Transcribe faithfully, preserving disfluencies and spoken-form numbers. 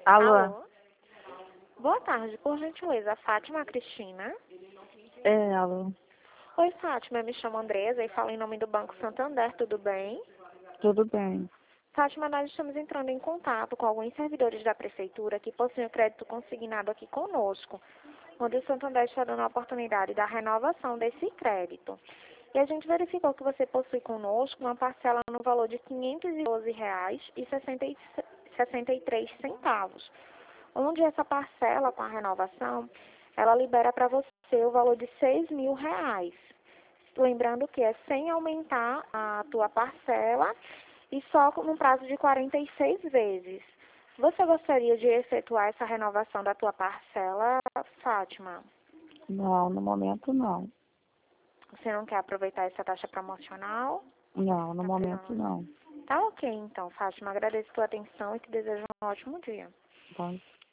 Alô? Alô? Boa tarde, por gentileza, Fátima Cristina. É, alô? Oi, Fátima, eu me chamo Andresa e falo em nome do Banco Santander, tudo bem? Tudo bem. Fátima, nós estamos entrando em contato com alguns servidores da Prefeitura que possuem o crédito consignado aqui conosco, onde o Santander está dando a oportunidade da renovação desse crédito. E a gente verificou que você possui conosco uma parcela no valor de quinhentos e doze reais e sessenta e três centavos, onde essa parcela com a renovação, ela libera para você o valor de seis mil reais. Lembrando que é sem aumentar a tua parcela e só no prazo de quarenta e seis vezes. Você gostaria de efetuar essa renovação da tua parcela, Fátima? Não, no momento não. Você não quer aproveitar essa taxa promocional? Não, no momento não. Tá ok, então, Fátima. Agradeço a tua atenção e te desejo um ótimo dia. Bom